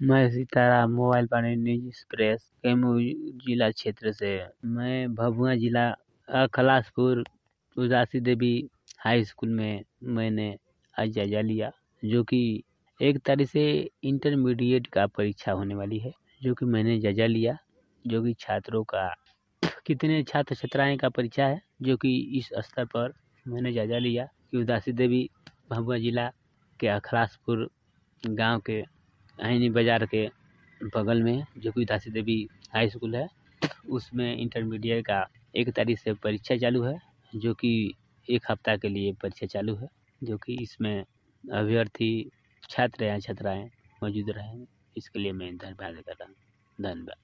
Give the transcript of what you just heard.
मैं सीताराम मोबाइल पानी निजी एक्सप्रेस कैमूर जिला क्षेत्र से। मैं भभुआ जिला खलासपुर उदासी देवी हाई स्कूल में मैंने आज जायजा लिया, जो कि 1 तारीख से इंटरमीडिएट का परीक्षा होने वाली है, जो कि मैंने जायजा लिया, जो कि छात्रों का कितने छात्र छात्राएं का परीक्षा है, जो कि इस स्तर पर मैंने जायजा लिया कि उदासी देवी भभुआ जिला के खलासपुर गांव के आईनी बाजार के बगल में जो कि उदासी देवी हाई स्कूल है, उसमें इंटरमीडिएट का 1 तारीख से परीक्षा चालू है, जो कि 1 हफ्ता के लिए परीक्षा चालू है, जो कि इसमें अभ्यर्थी छात्र या छात्राएं मौजूद रहेंगे। इसके लिए मैं धन्यवाद कर रहा हूँ। धन्यवाद।